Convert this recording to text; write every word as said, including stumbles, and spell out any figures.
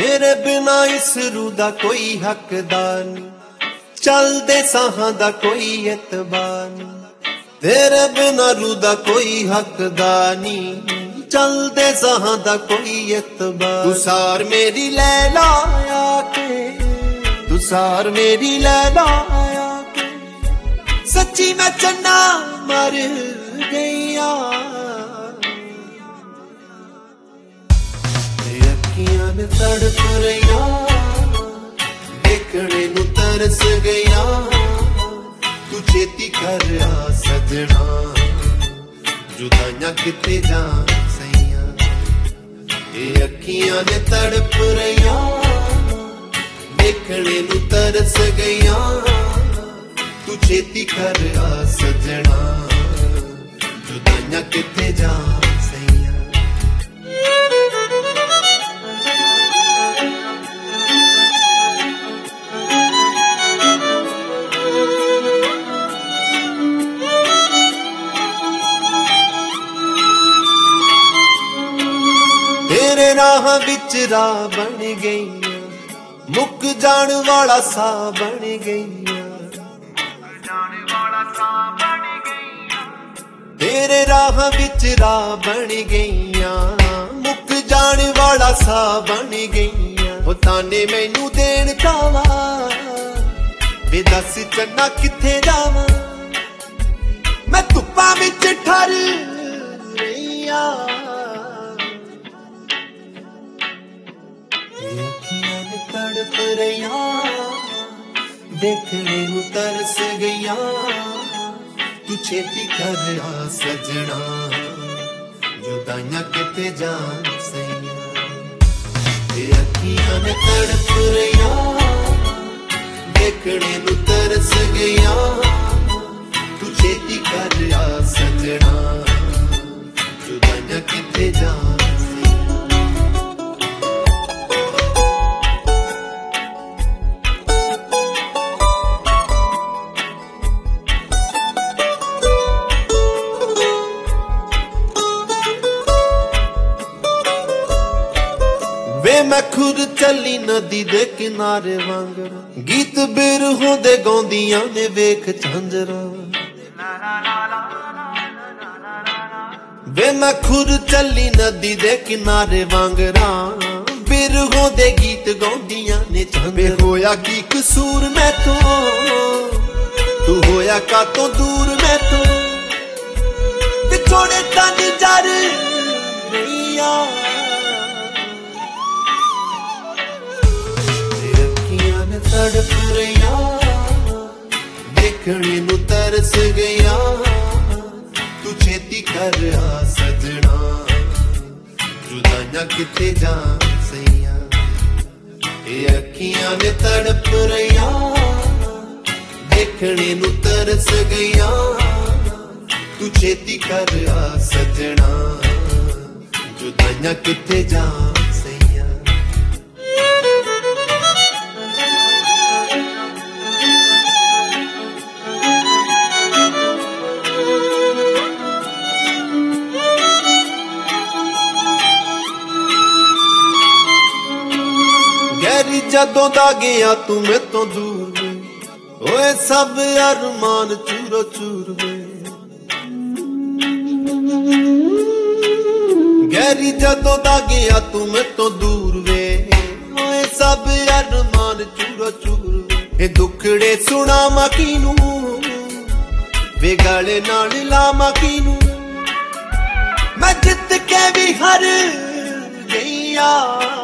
तेरे बिना इस रूह दा कोई हकदार नहीं, चलदे साहां दा कोई एतबार नहीं। तेरे बिना रूह दा कोई हकदार नहीं, चलदे साहां दा कोई एतबार। तू सार मेरी लैला आके, तू सार मेरी लैला आके, सच्ची मैं चन्ना मर गईया। अखियां ने तड़प रहिया, देखने नू तरस गईया। तू छेती कर आ सजना, जुदाइयां किते जा सैया। ये अखियां ने तड़प रहिया, देखने नू तरस गईया। तू छेती कर आ सजना, जुदाइयां किते जा सैया। तेरे राह विच राह बन गई, मुक जान वाला सा बन गई। तेरे राह विच राह बन गई, मुक जान वाला सा बन गई। ओ ताने मैनू देन तावा, वे दस चन्ना किथे जावां। मैं धुप्पां विच ठर रहिया, तड़प रहिया, देखने नू तरस गईया। तू छेती कर आ सजना, जुदाइयां किते जान सैया। ते अखियां ने तड़प रहिया, देखने नू तरस गईया। तू छेती कर आ सजना, जुदाइयां किते जान। वे मैं खुद चली नदी दे किनारे वांगरा, गीत बिरहों दे गाउंदियां ने वेख झांजरा। वे मैं खुद चली नदी दे किनारे वांगरा, बिरहों दे गीत गाउंदियां ने झांजरा। होया की कसूर मैं तो, तू होया का तो दूर मैं तो, विछोड़े तन जर रहिया। तड़प रहिया, देखने नू तरस गईया। तू छेती कर आ सजना, जुदाइयां किते जा सैया। ये अखियां ने तड़प रहिया, देखने नू तरस गईया। तू छेती कर आ सजना, जुदाइयां किते जा सैया। गैरी जदों दा गया तू मैं तो दूर वे, ओए सब अरमान चूरो चूर वे। गैरी जदों दा गया तू मैं तो दूर वे, ओए सब अरमान चूरो चूर वे। ए दुखड़े सुनावां किनू, वे गले नाल लावां किनू। मैं जित के भी हार गईया।